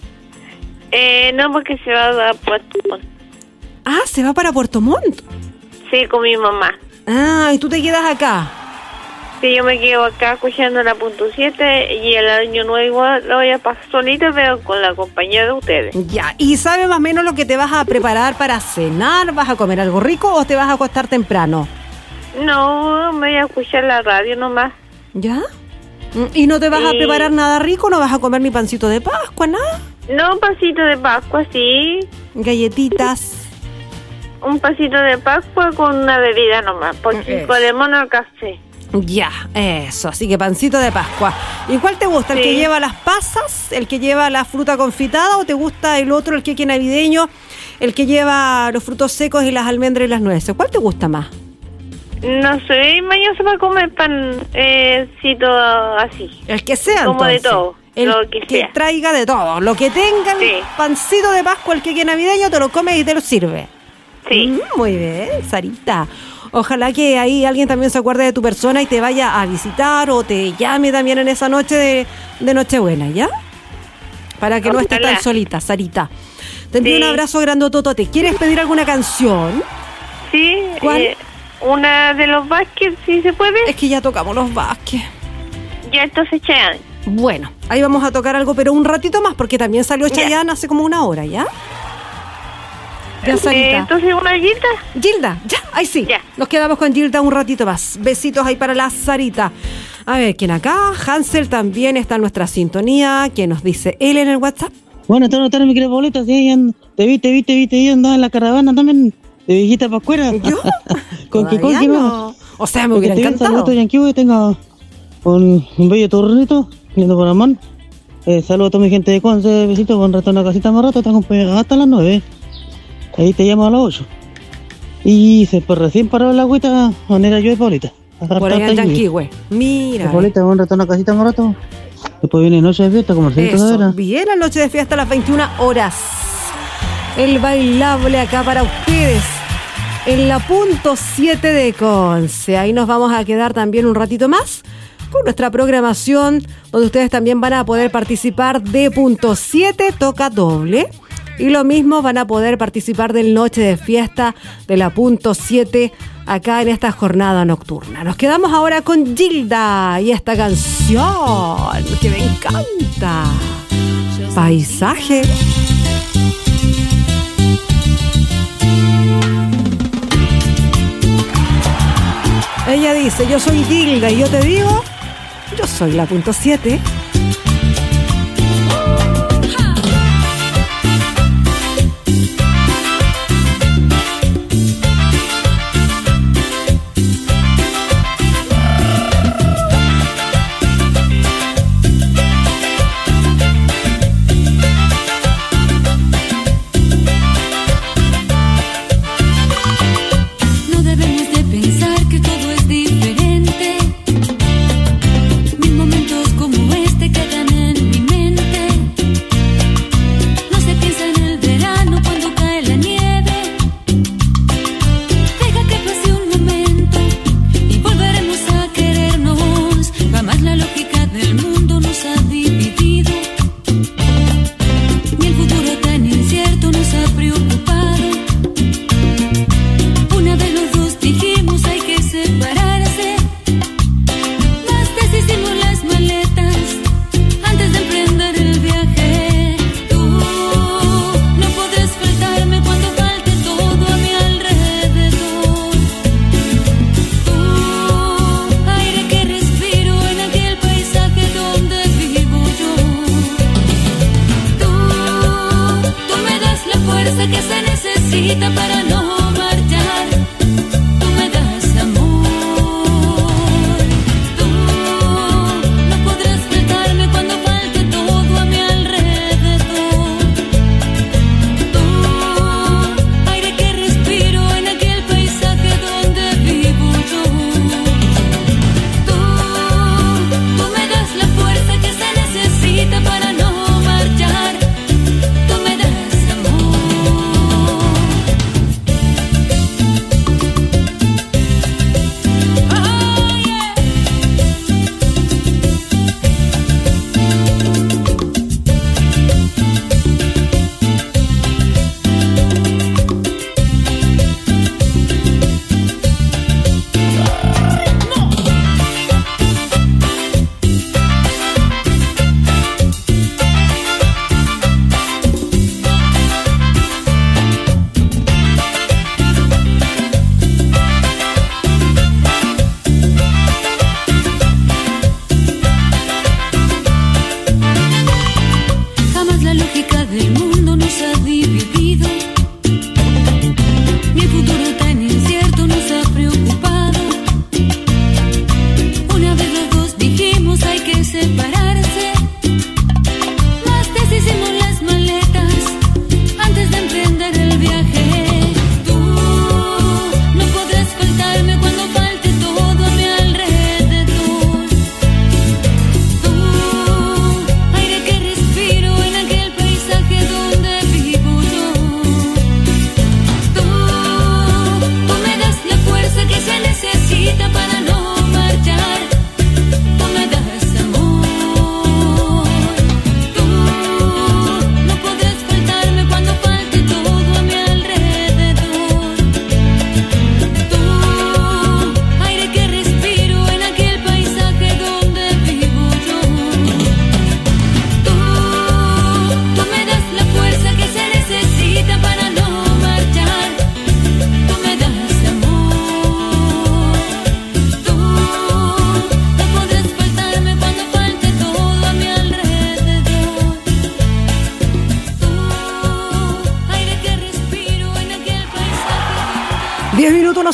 No, porque se va a Puerto Montt. Ah, ¿se va para Puerto Montt? Sí, con mi mamá. Ah, ¿y tú te quedas acá? Sí, yo me quedo acá escuchando la .7 y el año nuevo igual lo voy a pasar solita, pero con la compañía de ustedes. Ya, ¿y sabes más o menos lo que te vas a preparar para cenar? ¿Vas a comer algo rico o te vas a acostar temprano? No, me voy a escuchar la radio nomás. ¿Ya? ¿Y no te vas a preparar nada rico? ¿No vas a comer ni pancito de Pascua, nada? No, pancito de Pascua, sí. Galletitas. Un pasito de Pascua con una bebida nomás, porque podemos no café. Ya, eso, así que pancito de Pascua. ¿Y cuál te gusta? ¿El que lleva las pasas? ¿El que lleva la fruta confitada? ¿O te gusta el otro, el queque navideño? ¿El que lleva los frutos secos y las almendras y las nueces? ¿Cuál te gusta más? No sé, mañana se va a comer pancito así. El que sea, como entonces. De todo. El lo que sea. Traiga de todo. Lo que tengan, pancito de Pascua, el queque navideño, te lo comes y te lo sirve. Sí. Muy bien, Sarita. Ojalá que ahí alguien también se acuerde de tu persona y te vaya a visitar o te llame también en esa noche de Nochebuena, ¿ya? Para que no estés tan solita, Sarita. Te envío un abrazo grandototote. ¿Quieres pedir alguna canción? Sí. ¿Cuál? Una de los Vázquez, si se puede. Es que ya tocamos los Vázquez. Ya entonces Chayanne. Bueno, ahí vamos a tocar algo, pero un ratito más, porque también salió Chayanne hace como una hora, ¿ya? Ya, Sarita. Entonces, ¿una Gilda? Gilda, ya, ahí sí. Ya. Nos quedamos con Gilda un ratito más. Besitos ahí para la Sarita. A ver, ¿quién acá? Hansel también está en nuestra sintonía. ¿Quién nos dice él en el WhatsApp? Bueno, tarde, mi querida Paulita. Sí, te vi, andaba en la caravana también. De viejita pascuera. ¿Yo? ¿Con qué cosa? No. O sea, me hubiera encantado. Saludos, Yanquivo, y tenga un bello tornito, lindo por la mano. Saludos a toda mi gente de Conce, besitos, con rato en la casita más rato, te acompaño hasta las 9. Ahí te llamo a las 8. Y pues recién paró la agüita, manera yo de Paulita. Por allá en Yanquihue. Mira. Paulita, un rato en la casita más rato. Después viene noche de fiesta, como el Eso, viene la noche de fiesta a las 21 horas. El bailable acá para ustedes. En la .7 de Conce. Ahí nos vamos a quedar también un ratito más con nuestra programación, donde ustedes también van a poder participar de .7 Toca Doble. Y lo mismo van a poder participar del Noche de Fiesta de la .7 acá en esta jornada nocturna. Nos quedamos ahora con Gilda y esta canción que me encanta. Paisaje. Ella dice, yo soy Gilda y yo te digo, yo soy la .7.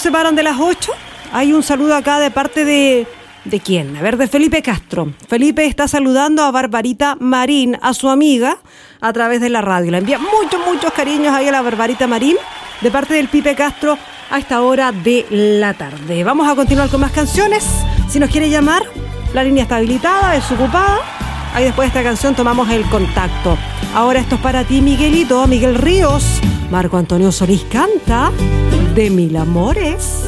se paran de las 8. Hay un saludo acá de parte de quién, a ver, de Felipe Castro. Felipe está saludando a Barbarita Marín, a su amiga, a través de la radio. Le envía muchos cariños ahí a la Barbarita Marín, de parte del Pipe Castro, a esta hora de la tarde. Vamos a continuar con más canciones. Si nos quiere llamar, la línea está habilitada, desocupada. Ahí después de esta canción tomamos el contacto. Ahora esto es para ti, Miguelito, Miguel Ríos. Marco Antonio Solís canta De Mil Amores.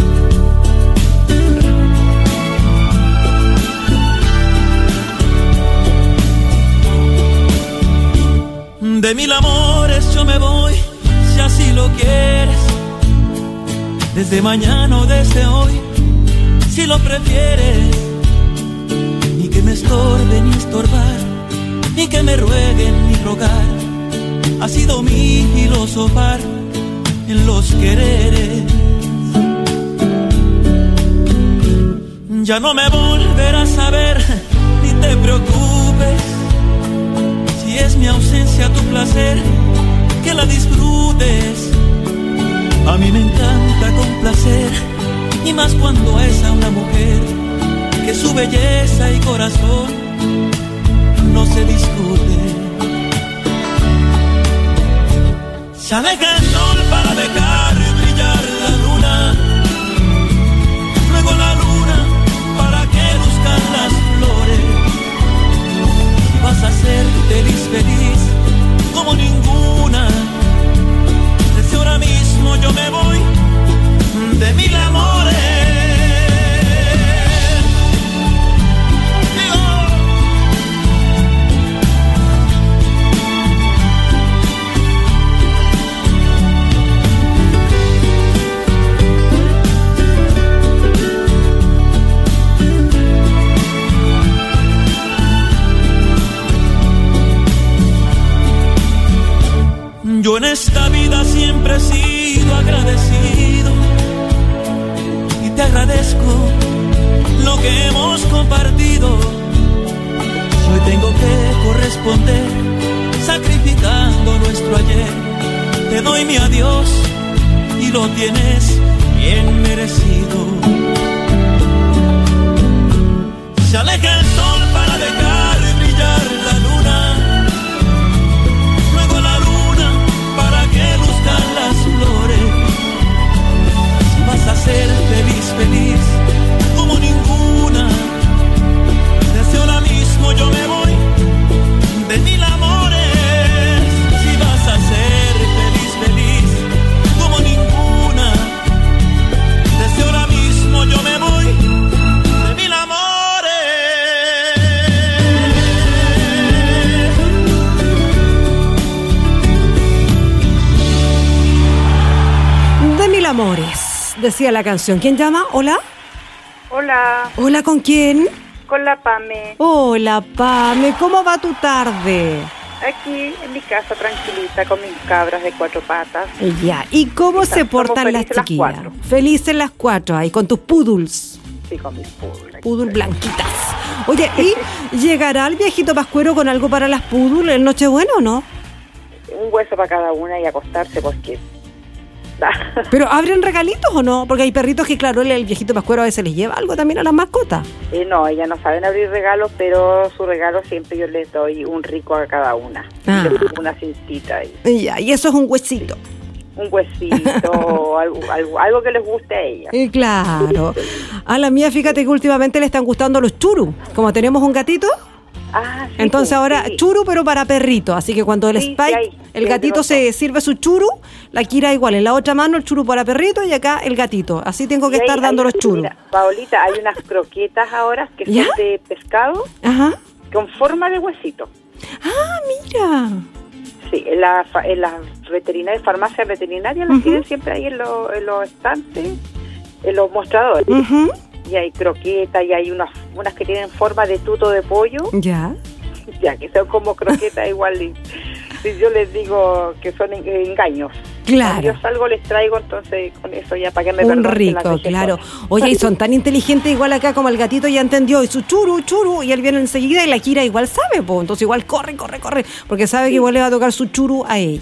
De mil amores yo me voy, si así lo quieres. Desde mañana o desde hoy, si lo prefieres. Ni que me estorbe ni estorbar, ni que me rueguen ni rogar. Ha sido mi filosofar en los quereres. Ya no me volverás a ver, ni te preocupes. Si es mi ausencia tu placer, que la disfrutes. A mí me encanta complacer, y más cuando es a una mujer que su belleza y corazón no se discute. Se aleja el sol para dejar brillar la luna, luego la luna para que luzcan las flores. Si vas a ser feliz, feliz como ninguna, desde ahora mismo yo me voy de mil amores. Yo en esta vida siempre he sido agradecido y te agradezco lo que hemos compartido. Hoy tengo que corresponder sacrificando nuestro ayer. Te doy mi adiós y lo tienes bien merecido. Se aleja el sol para dejar brillar la luna, luego la luna para que luzcan las flores. Si vas a ser feliz, feliz como ninguna, desde ahora mismo yo me voy de mil amores. Si vas a ser feliz, feliz como ninguna, desde ahora mismo yo me voy de mil amores. De mil amores, decía la canción. ¿Quién llama? ¿Hola? Hola. ¿Hola, con quién? Con la Pame. Hola, Pame. ¿Cómo va tu tarde? Aquí en mi casa, tranquilita, con mis cabras de 4 patas. Ya. ¿Y cómo se portan las chiquillas? Felices las 4 ahí, con tus poodles. Sí, con mis poodles. Poodles blanquitas. Oye, ¿y llegará el viejito pascuero con algo para las poodles en Nochebuena o no? Un hueso para cada una y acostarse porque... ¿Pero abren regalitos o no? Porque hay perritos que, claro, el viejito pascuero a veces les lleva algo también a las mascotas. No, ellas no saben abrir regalos, pero su regalo siempre yo les doy un rico a cada una. Una cintita ahí. Ya, y eso es un huesito. Un huesito, algo que les guste a ellas. Claro. A la mía, fíjate que últimamente le están gustando los churus. Como tenemos un gatito... Sí, entonces ahora churu pero para perrito, así que cuando el Spike, el gatito se sirve su churu, la Kira igual, en la otra mano el churu para perrito y acá el gatito, así tengo que estar dando los churus. Mira, Paolita, hay unas croquetas ahora que son de pescado. Ajá. Con forma de huesito. Ah, mira. Sí, en las veterinarias, farmacias veterinarias las tienen siempre ahí en los estantes, en los mostradores. Y hay croquetas y hay unas que tienen forma de tuto de pollo. Ya. Ya, que son como croquetas igual. Y yo les digo que son engaños. Claro. Cuando yo salgo les traigo, entonces con eso ya para que me perdonen. Un rico, claro. Oye, y son tan inteligentes igual acá como el gatito ya entendió. Y su churu, y él viene enseguida y la Kira igual sabe, pues. Entonces igual corre. Porque sabe que igual le va a tocar su churu a ella.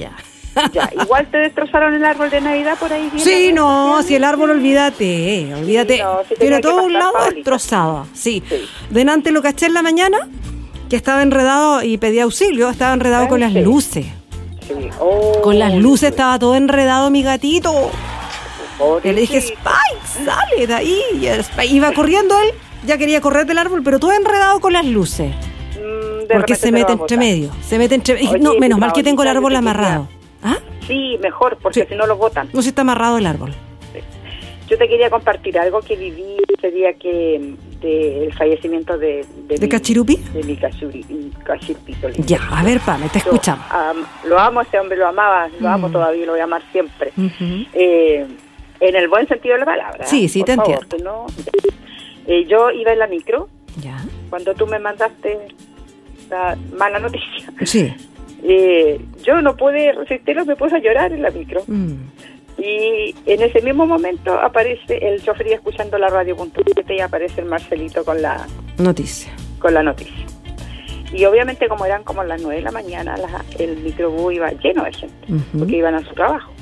Ya, igual te destrozaron el árbol de Navidad por ahí. Sí, no, si el árbol, olvídate. Sí, no, si tiene tenía que todo un pasar, lado Paulita. destrozado. Sí. Delante lo caché en la mañana, que estaba enredado y pedí auxilio, estaba enredado con las luces. Sí. Oh, Con las luces estaba todo enredado mi gatito. Y le dije, Spike, sale de ahí. Y Spike iba corriendo él, ya quería correr del árbol, pero todo enredado con las luces. Porque se mete entre medio. Se mete entre Oye, no, menos mal que tengo el Paulita, árbol yo te amarrado. ¿Ah? Sí, mejor, porque si no lo botan. No, si está amarrado el árbol. Yo te quería compartir algo que viví ese día el fallecimiento de Cachirupi? De mi Cachirupito. Ya, a ver, Pame, te escuchamos. Lo amo, ese hombre lo amaba, lo amo todavía, lo voy a amar siempre. En el buen sentido de la palabra. Sí, sí, te entiendo. Que no, yo iba en la micro, ya, cuando tú me mandaste la mala noticia. Sí. Yo no pude resistirlo, me puse a llorar en la micro. Y en ese mismo momento aparece el chofer escuchando la radio.7 y aparece el Marcelito con la noticia. Y obviamente como eran como las 9 de la mañana, el microbús iba lleno de gente, porque iban a su trabajo.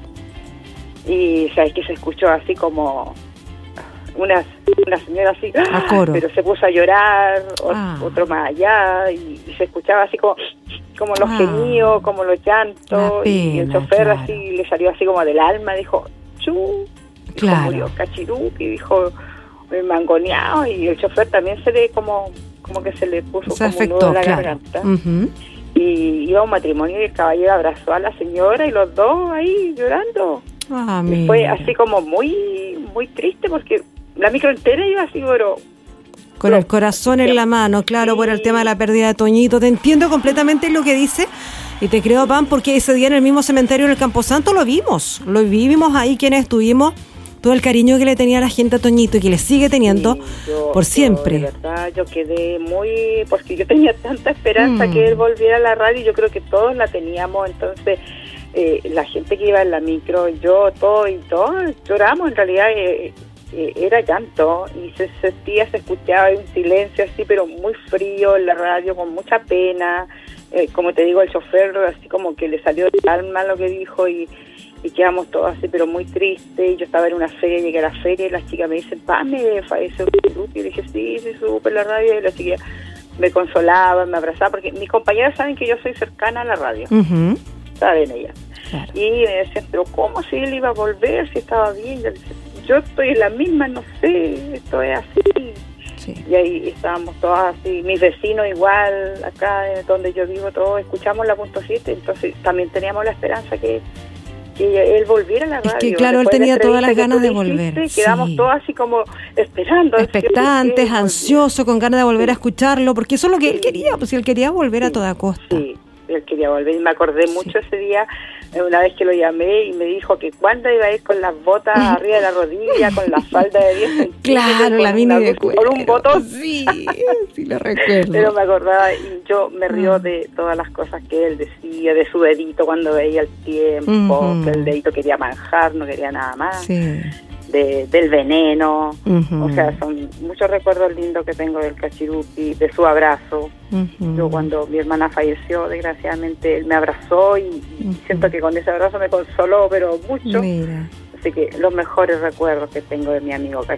Y sabes que se escuchó así como una señora así, a coro, pero se puso a llorar, otro más allá, y se escuchaba así como los gemidos, como los llantos, y el chofer así le salió así como del alma, dijo, murió Cachirupi, dijo, mangoneado, y el chofer también se le como que se le puso se como afectó, un nudo en la garganta. Y iba a un matrimonio y el caballero abrazó a la señora y los dos ahí llorando. Y fue así como muy, muy triste porque la micro entera iba así, pero con el corazón en la mano, claro, por el tema de la pérdida de Toñito. Te entiendo completamente lo que dice y te creo, Pam, porque ese día en el mismo cementerio en el Camposanto lo vimos ahí quienes estuvimos, todo el cariño que le tenía la gente a Toñito y que le sigue teniendo por siempre. De verdad, yo quedé muy, porque yo tenía tanta esperanza que él volviera a la radio y yo creo que todos la teníamos, entonces la gente que iba en la micro, yo, todos lloramos, en realidad era llanto y se escuchaba un silencio así, pero muy frío en la radio, con mucha pena, como te digo, el chofer así como que le salió del alma lo que dijo y quedamos todos así, pero muy tristes. Yo estaba en una feria, llegué a la feria y las chicas me dicen, Pame, falleció Cachirupi. Y dije, sí, supe en la radio, y las chicas me consolaban, me abrazaban, porque mis compañeras saben que yo soy cercana a la radio, saben ellas. Claro. Y me decían, pero ¿cómo si él iba a volver, si estaba bien? Yo estoy en la misma, no sé, esto es así. Sí. Y ahí estábamos todos así, mis vecinos igual, acá donde yo vivo, todos escuchamos la .7, entonces también teníamos la esperanza que él volviera a la radio. Es que claro, él tenía todas las ganas de volver. Quedamos todos así como esperando. Expectantes, ansiosos, con ganas de volver a escucharlo, porque eso es lo que él quería, pues él quería volver a toda costa. Sí, él quería volver y me acordé mucho ese día, una vez que lo llamé y me dijo que cuándo iba a ir con las botas arriba de la rodilla, con la falda de 10 centímetros. Claro, la mini de cuero. Con un botón. Sí, sí lo recuerdo. Pero me acordaba y yo me río de todas las cosas que él decía, de su dedito cuando veía el tiempo, que el dedito quería manjar, no quería nada más. Sí. Del veneno, o sea, son muchos recuerdos lindos que tengo del Cachirupi, de su abrazo. Yo cuando mi hermana falleció, desgraciadamente, él me abrazó y siento que con ese abrazo me consoló, pero mucho. Mira. Así que los mejores recuerdos que tengo de mi amigo